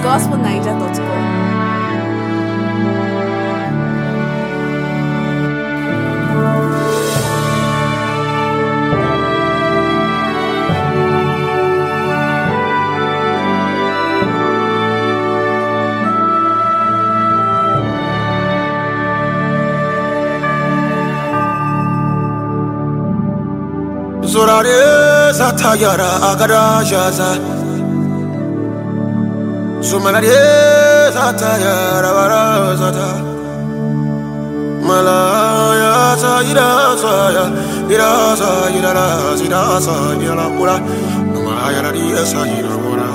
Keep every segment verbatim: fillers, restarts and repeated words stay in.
gospel niger dot com. Zorare zatayara agarajaza Sumanare zatayara barazata Malaya sayira saya irasa irara sirasa irara pura Maya radia sayira pura.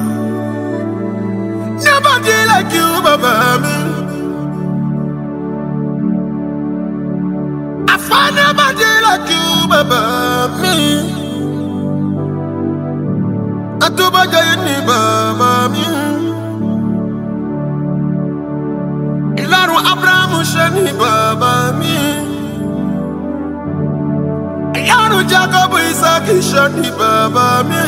Nobody like you, Baba. I find nobody like you, Baba. Me, Atuba Jayani Baba me, Ilaru Abraham Shani Baba me, Ilaru Jacob Isaac Shani Baba me,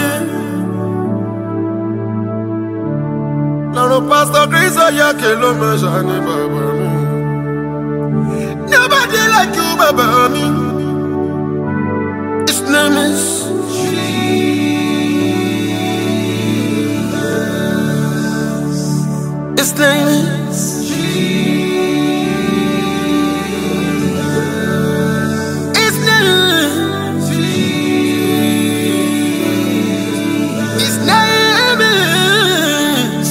Laru Pastor Chris Ayakelo Shani Baba me. Nobody like you, Baba me. His name is Jesus. His name is Jesus. His name is Jesus. His name is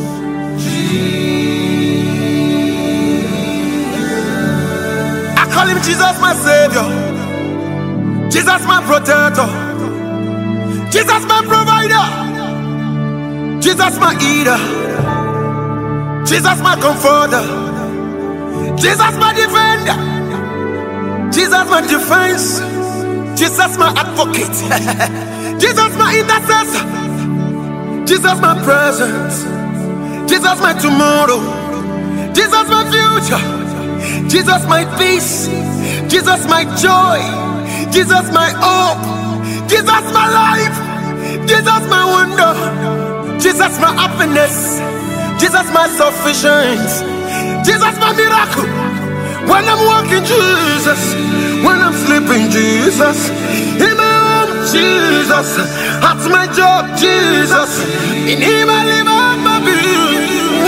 Jesus. I call him Jesus, my Savior. Jesus my protector, Jesus my provider, Jesus my eater, Jesus my comforter, Jesus my defender, Jesus my defense, Jesus my advocate, Jesus my intercessor, Jesus my present, Jesus my tomorrow, Jesus my future, Jesus my peace, Jesus my joy, Jesus my hope, Jesus my life, Jesus my wonder, Jesus my happiness, Jesus my sufficiency, Jesus my miracle. When I'm walking, Jesus, when I'm sleeping, Jesus, in my home, Jesus, at my job, Jesus, in him I live out my being.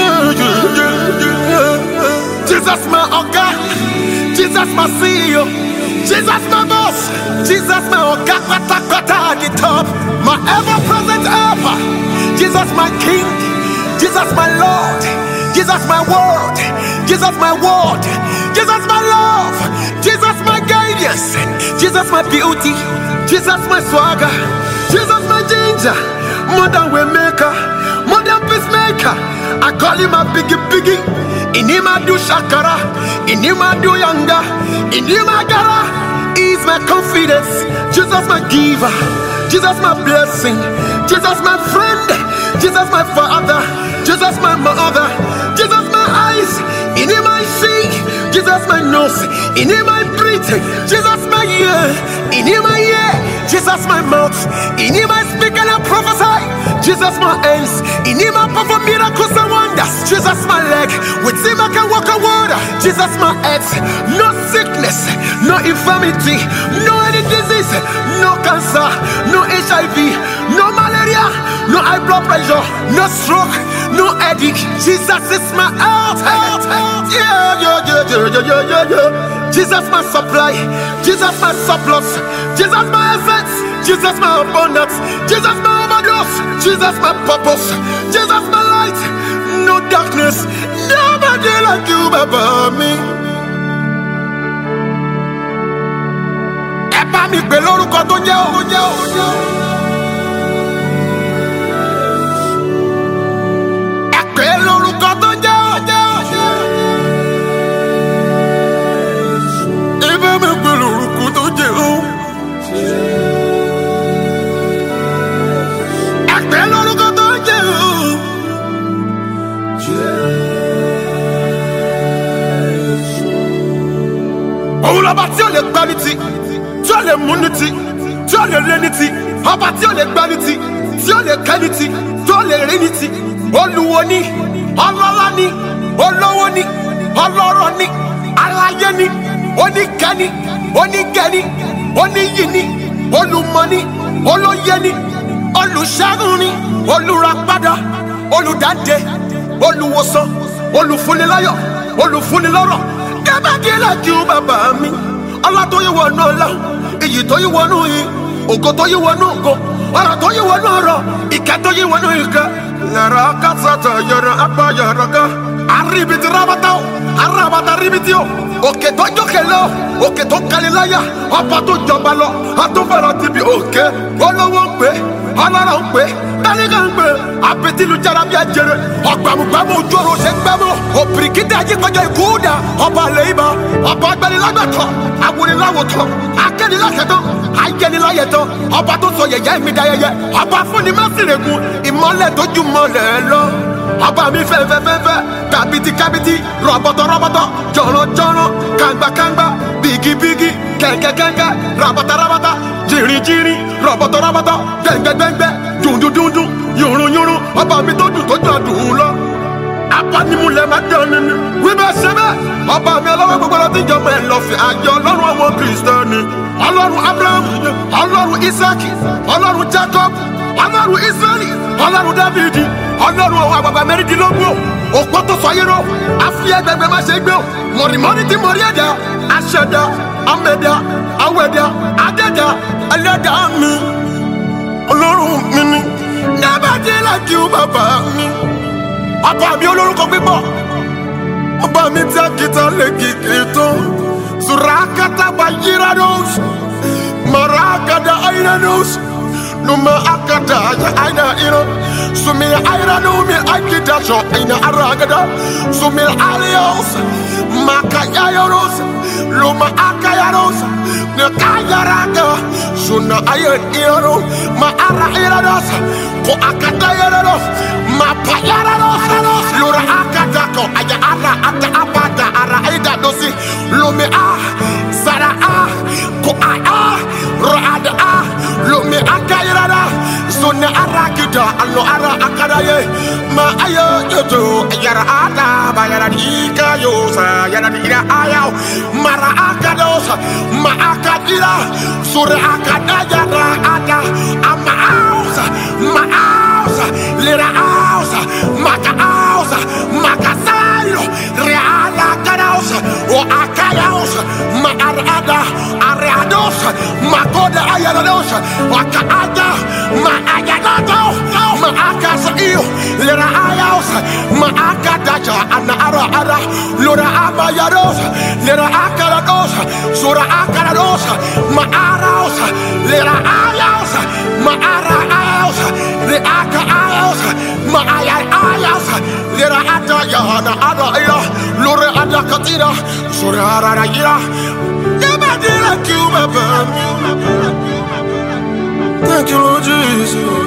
Jesus my Oga, Jesus my C E O, Jesus my boss, Jesus my Oga Kata Kata at the top, my ever-present helper, Jesus my King, Jesus my Lord, Jesus my word, Jesus my word, Jesus my love, Jesus my guidance, Jesus my beauty, Jesus my swagger, Jesus my ginger, modern way maker, modern peacemaker. I call him a biggie biggie. In him I do shakara, in him I do yanga, in him I gara. He's my confidence, Jesus my giver, Jesus my blessing, Jesus my friend, Jesus my father, Jesus my mother, Jesus my eyes, in him I see, Jesus my nose, in him I breathe, Jesus my ear, in him I hear, Jesus my mouth, in him I speak and I prophesy, Jesus my hands, in him I perform miracles and wonders, Jesus my leg, with him I can walk on water, Jesus my head, no sickness, no infirmity, no any disease, no cancer, no H I V, no malaria, no high blood pressure, no stroke, no headache. Jesus is my health, health, health. Yeah, yeah, yeah, yeah, yeah, yeah, yeah. Jesus my supply, Jesus my surplus, Jesus my assets, Jesus my abundance, Jesus my overdose, Jesus my purpose, Jesus my light, no darkness, nobody like you, Baba me. Eba mi pe lórúkọ tó jẹ́ o, jẹ́ o, jẹ́ o. Ẹ pe lórúkọ tó jẹ́ o, jẹ́ o, jẹ́ o. Eba mi pe lórúkọ tó jẹ́ o. Ẹ pe lórúkọ tó jẹ́ o. Òun lọ́ba tí ò lè gbá ní ti, tí ò lè mú ní ti, tí ò lè lé ní ti, ọba tí ò lè gbá ní ti, tí ò lè kẹ́ ní ti, tí ò lè rí ní ti. olúwo ni, ọlọ́lá ni, olówó ni, ọlọ́rọ̀ ni, aláyé ni, oníkẹ́ni, onígẹ̀ni, oníyì ni, olùmọ̀ ni, olóyè ni, olùṣẹ́gun ni, olùràpadà, olùdáǹdè, olùwòsàn, olùfúniláyọ̀, olùfúnilọ́rọ̀. Kẹ́bàdí lẹ́kìú bàbá mi, ọlá tó yí wọnú ọlá, iyì tó yí wọnú yìí, ògo tó yí wọnú ògo, ọ̀rọ̀ tó yí wọnú ọ̀rọ̀, ìkẹ́ tó yí wọnú ìkẹ́. Yàrá kásátà yàrá apá yàrá ká, àríbitì rábátá o, arábátá ríbitì o, òkè tó jókè lọ, òkè tó kaliláyà, ọba tó jọba lọ, àtúfẹ̀rọ̀ ti bi òkè, olówó ń pè, ọlọ́rọ̀ ń pè, tálíkà ń pè, àpètìlú jára bí ajẹrẹ, ọgbàmùgbàmù ojú ọ̀rọ̀ ṣe gbẹ́mọ̀, òbìrìkìtì ajíkọjọ ìkúdà, ọba àlẹ́ ibà, ọba agbẹnilágbàtọ̀, awoniláwòtọ̀, akẹ́niláṣẹ̀tọ̀, ayẹniláyẹ̀tọ̀, ọba tó sọ yẹ̀yẹ́ mi dayẹyẹ, ọba fúnni mẹ́sìrègùn, ìmọ́lẹ̀ tó ju mọ́lẹ̀ lọ. Ọba mi fẹ́fẹ́fẹ́fẹ́, kábìtì kábìtì, rọ̀bọ̀tọ̀ rọ̀bọ̀tọ̀, jọ̀rọ̀ jọ̀rọ̀, kàngbà kàngbà, bìgì bìgì, kẹ̀kẹ́ kẹ̀kẹ́, rabata rabata, jìrì jìrì, rọ̀bọ̀tọ̀ rọ̀bọ̀tọ̀, gbẹ̀ngbẹ̀ gbẹ̀ngbẹ̀, dùndùn dùndùn, yùrùn yùrùn, ọba mi tó dùn tó jọ dùn lọ. Apanimulẹ̀ máa dán ni ni, wí bẹ́ẹ̀ ṣe bẹ́ẹ̀, ọba mi ọlọ́wọ́ gbogbo ọ̀rọ̀ tí ń jọmọ ẹ̀ lọ fi àjọ ọlọ́run àwọn kìrìsìtẹ́nì, ọlọ́run Abraham, ọlọ́run Isaki, ọlọ́run Jacob, ọlọ́run Israẹli, ọlọ́run Dávidi, ọlọ́run àwọn àgbàgbà mẹ́rìndínlógún òpó tó sọ yẹ́rọ àfiyẹ́gbẹ̀gbẹ̀ má ṣe gbé o mọ̀rìmọ́rì tí mọ̀rí ẹ̀dá aṣẹ̀dá amẹ̀dá awẹ̀dá adẹ́dá ẹlẹ́dá mi ọlọ́run mi ni dábàjẹ́ láti ó bàbá mi ọba mi olórúkọ pípọ̀ ọba mi tí a kìtà lè kìkì tó surakata bayirados marakada ayirados numa akada ya aina iro sumi aira numi akida sho aina aragada sumi alios makayaros luma akayaros ne kayaraga suna ayen iro ma ara irados ko akada irados ma payarados lura akada ko aya ara ata abada ara aida dosi lumi a sara a ko a raada a lumi akayirada sunna arakida allo ara akadaye ma ayo yoto yara ada bayara dika yosa yara dira ayaw mara akadosa ma akadira sura akada yara ada ama ausa ma ausa lira ausa maka ausa maka sayo reala kadausa o akayausa ma arada aradosa makoda ayaradosa wakaada ma ayanato ma akasa iyo lira ayausa ma akadaja ana ara ara lura abayadosa lira akaradosa sura akaradosa ma arausa lira ayausa ma ara ayausa li aka ayausa ma ayay ayausa lira ada ya ana ada ila lura ada katira sura ara ira like you, my baby. Thank you, Lord Jesus.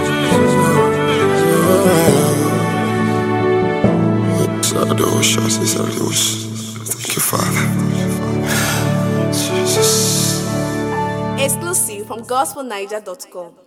Thank you, Father. Jesus. Exclusive from gospel niger dot com.